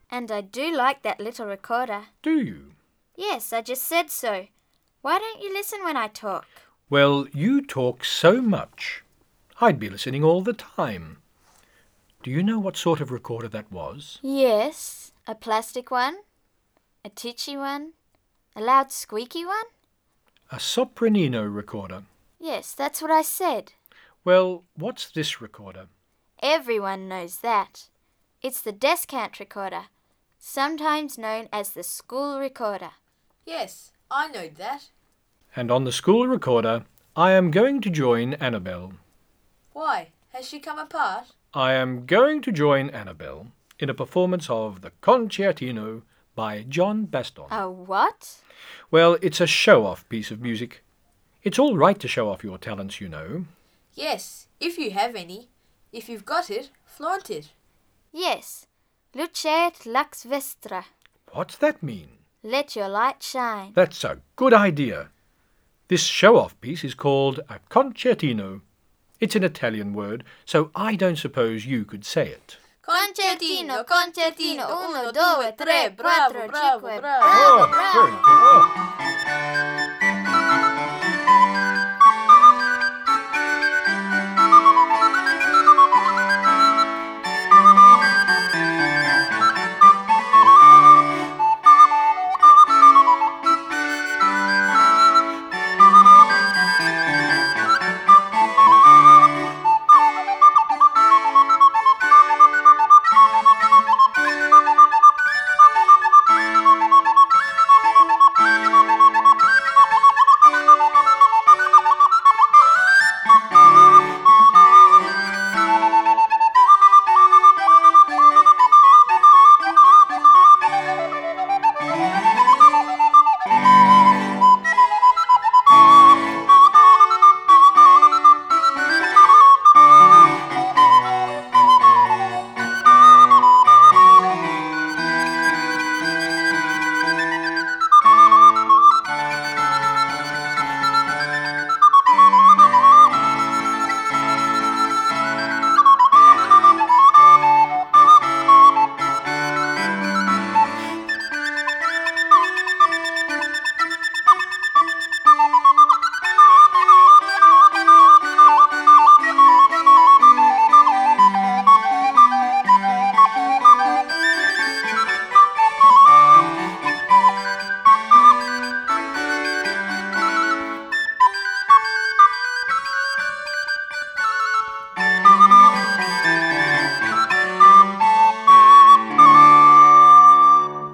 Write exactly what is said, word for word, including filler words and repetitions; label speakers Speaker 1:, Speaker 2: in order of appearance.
Speaker 1: And I do like that little recorder.
Speaker 2: Do you?
Speaker 1: Yes, I just said so. Why don't you listen when I talk?
Speaker 2: Well, you talk so much. I'd be listening all the time. Do you know what sort of recorder that was?
Speaker 1: Yes, a plastic one, a titchy one, a loud squeaky one.
Speaker 2: A Sopranino recorder.
Speaker 1: Yes, that's what I said.
Speaker 2: Well, what's this recorder?
Speaker 1: Everyone knows that. It's the descant recorder, sometimes known as the school recorder.
Speaker 3: Yes, I know that.
Speaker 2: And on the school recorder, I am going to join Annabelle.
Speaker 3: Why? Has she come apart?
Speaker 2: I am going to join Annabelle in a performance of the Concertino by John Baston.
Speaker 1: A what?
Speaker 2: Well, it's a show-off piece of music. It's all right to show off your talents, you know.
Speaker 3: Yes, if you have any. If you've got it, flaunt it.
Speaker 1: Yes, lucet lux vestra.
Speaker 2: What's that mean?
Speaker 1: Let your light shine.
Speaker 2: That's a good idea. This show-off piece is called a concertino. It's an Italian word, so I don't suppose you could say it.
Speaker 1: Concertino, concertino, uno, due, tre, quattro, cinque.
Speaker 2: Oh, very good. Oh.